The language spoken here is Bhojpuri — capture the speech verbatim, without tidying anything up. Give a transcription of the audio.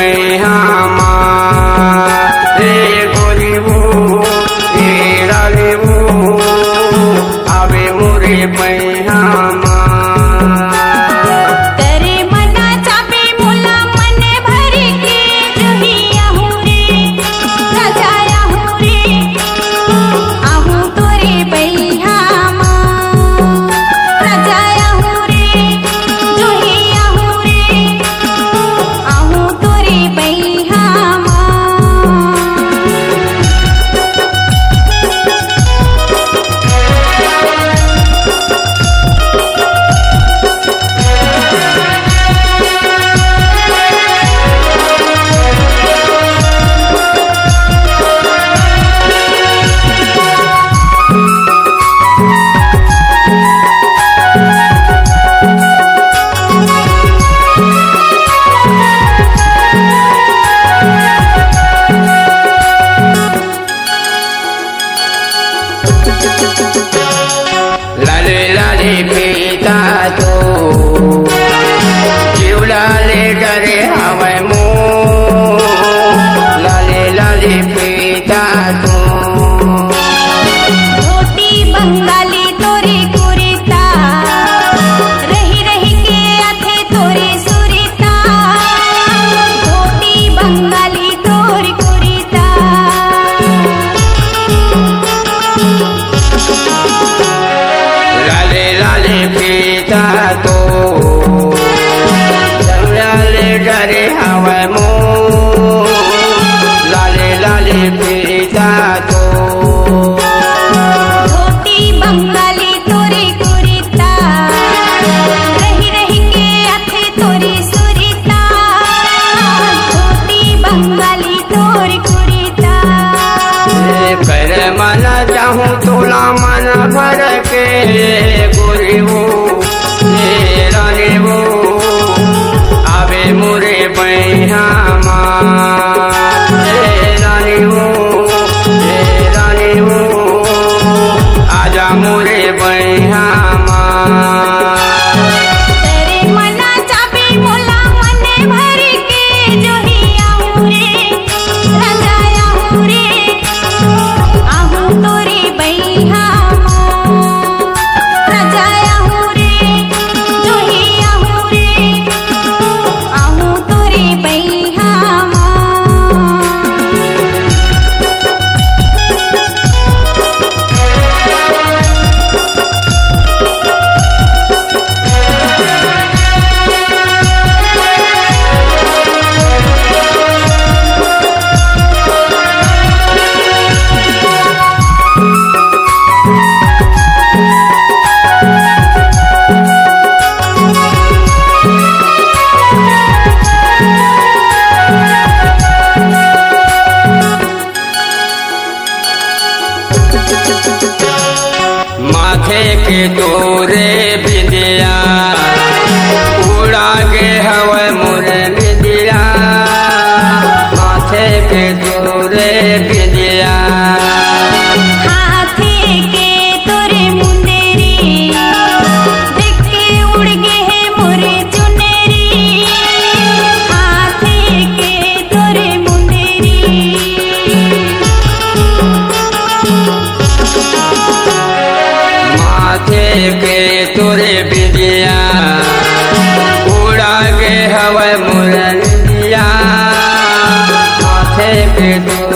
पैहामा रे गोरीबो रे डालेबो आवे मोरे पैहामा लाले लाले पीता तो जीवलाले डरे हवे मो लाले लाले पीता तो रोटी बंगाली तोरी कुरीता रही रही के आथे तोरी सुरीता रोटी बंगाली तोरी कुरीता लाले लाले पीता तो जीवलाले डरे हवे मो लाले लाले पीता तो रोटी बंगाली तोरी कुरीता रही रही के आथे तोरी सुरीता रोटी बंगाली तोरी कुरीता कर मन चाहूँ तोला मन भर के गोरीबो रे डालेबो आवे मोरे पैहामा रे डालेबो रे डालेबो आजा मोरे पैहामा तेरे मना चाबी मोला मने भर के जोही आऊं रे राजा आऊं रे आहूं तोरी बैहामा राजा आऊं रे जोही आऊं रे आहूं तोरी बैहामा माथे के तोरे बिंदिया उड़ा के हवे मोरे बिंदिया माथे के तोरे बिंदिया हाथे के तोरे मुंदेरी देख के उड़ गे है मोरे चुनेरी हाथे के तोरे मुंदेरी माथे के तोरे बिंदिया उड़ा के हवे मोरे बिंदिया माथे के तोरे